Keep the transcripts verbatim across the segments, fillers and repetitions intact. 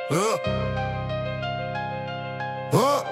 Ja. Ja.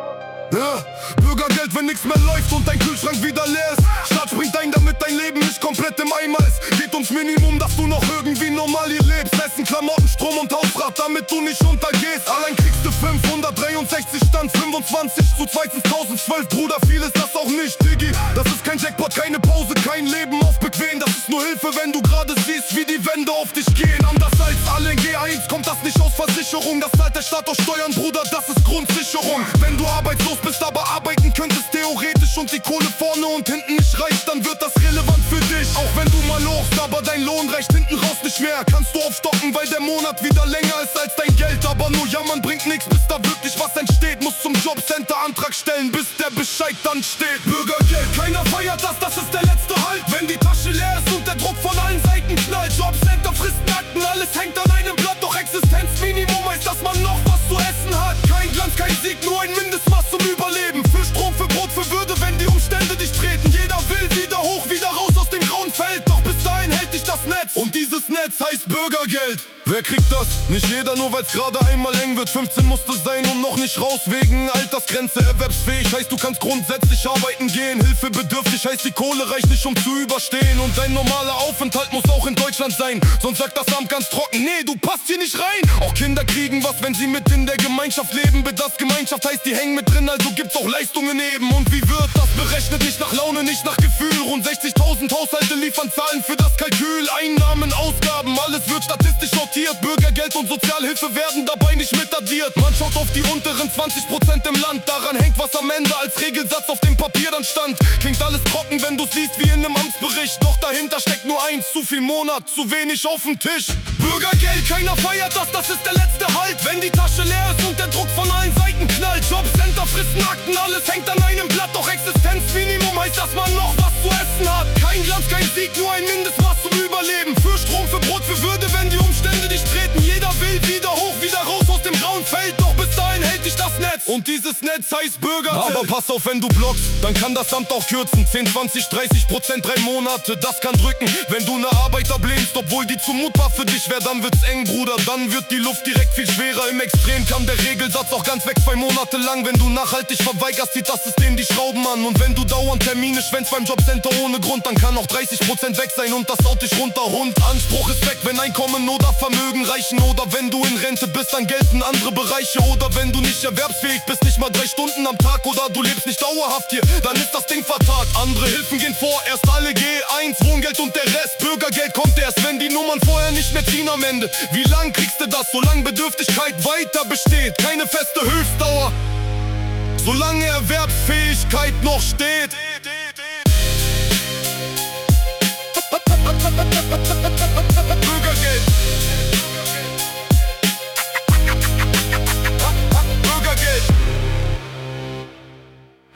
Ja. Bürgergeld, wenn nix mehr läuft und dein Kühlschrank wieder leer ist. Staat springt ein, damit dein Leben nicht komplett im Eimer ist. Geht ums Minimum, dass du noch irgendwie normal hier lebst. Essen, Klamotten, Strom und Hausrat, damit du nicht untergehst. Allein kriegst du fünfhundertdreiundsechzig, stand fünfundzwanzig zu zweitens tausendzwölf. Bruder, viel ist das auch nicht, Diggi. Das ist kein Jackpot, keine Pause, kein Leben auf bequem. Das ist nur Hilfe, wenn du gerade siehst, wie die Wände auf dich gehen. Anders als alle in G eins kommt das nicht aus Versicherung. Das zahlt der Staat aus Steuern, Bruder, das ist Grundsicherung. Wenn du arbeitslos bist, aber arbeiten könntest theoretisch und die Kohle vorne und hinten nicht reicht, dann wird das relevant für dich. Auch wenn du mal lochst, aber dein Lohn reicht hinten raus nicht mehr, kannst du aufstocken, weil der Monat wieder länger ist als dein Geld. Aber nur jammern bringt nichts, bis da wirklich was entsteht. Musst zum Jobcenter Antrag stellen, bis der Bescheid dann steht. Bürgergeld, keiner feiert das, das ist der letzte Halt. Wenn die Tasche leer ist und der Druck von allen Seiten knallt. Jobcenter frisst Nacken, alles hängt an einem Blatt. Doch Existenzminimum heißt, dass man noch was zu essen hat. Kein Glanz, kein Sieg, nur ein Mindestmaß zum Überleben. Für Strom, für Brot, für Würde, wenn die Umstände dich treten. Jeder will wieder hoch, wieder raus aus dem grauen Feld. Doch bis dahin hält dich das Netz. Und dieses Netz heißt Bürgergeld. Wer kriegt das? Nicht jeder, nur weil's gerade einmal eng wird. fünfzehn musste sein und noch nicht raus wegen Altersgrenze. Erwerbsfähig heißt, du kannst grundsätzlich arbeiten gehen. Hilfebedürftig heißt, die Kohle reicht nicht, um zu überstehen. Und dein normaler Aufenthalt muss auch in Deutschland sein. Sonst sagt das Amt ganz trocken, nee, du passt hier nicht rein. Auch Kinder kriegen was, wenn sie mit in der Gemeinschaft leben. Das Gemeinschaft heißt, die hängen mit drin, also gibt's auch Leistungen eben. Und wie wird das berechnet? Nicht nach Laune, nicht nach Gefühl. Rund sechzigtausend Haushalte liefern Zahlen für das Kalkül. Einnahmen, Ausgaben, alles wird statistisch notiert. Bürgergeld und Sozialhilfe werden dabei nicht mit addiert. Man schaut auf die unteren zwanzig Prozent im Land. Daran hängt, was am Ende als Regelsatz auf dem Papier dann stand. Klingt alles trocken, wenn du's liest wie in einem Amtsbericht. Doch dahinter steckt nur eins, zu viel Monat, zu wenig auf dem Tisch. Bürgergeld, keiner feiert das, das ist der letzte Halt. Wenn die Tasche leer ist und der Druck von allen Seiten knallt. Jobcenter frissen Akten, alles hängt an einem Blatt. Doch Existenzminimum heißt, dass man noch was zu essen hat. Kein Glanz, kein Sieg, nur ein Mindestmaß zum Überleben. Für Strom, für Brot, für Würde, wenn die Umstände dich treten. Jeder will wieder hoch, wieder raus aus dem grauen Feld. Doch bis dahin hält dich das Netz. Und dieses Netz heißt Bürgergeld. Aber pass auf, wenn du blockst, dann kann das Amt auch kürzen. zehn, zwanzig, dreißig Prozent, drei Monate, das kann drücken. Wenn du ne Arbeit ablehnst, obwohl die zumutbar für dich wäre, dann wird's eng, Bruder. Dann wird die Luft direkt viel schwerer. Im Extrem kam der Regelsatz auch ganz weg, zwei Monate lang. Wenn du nachhaltig verweigerst, zieht das System die Schrauben an. Und wenn du dauernd Termine schwänzt beim Jobcenter ohne Grund, dann kann auch dreißig Prozent weg sein und das haut dich runter. Hund, Anspruch ist weg, wenn Einkommen oder Vermögen reichen. Oder wenn du in Rente bist, dann gelten andere Bereiche. Oder wenn du nicht erwerbsfähig bist, nicht mal drei Stunden am Tag. Oder du lebst nicht dauerhaft hier, dann ist das Ding vertagt. Andere Hilfen gehen vor, erst alle G eins, Wohngeld und der Rest. Bürgergeld kommt erst, wenn die Nummern vorher nicht mehr ziehen am Ende. Wie lang kriegst du das, solange Bedürftigkeit weiter besteht? Keine feste Höchstdauer, solange Erwerbsfähigkeit noch steht.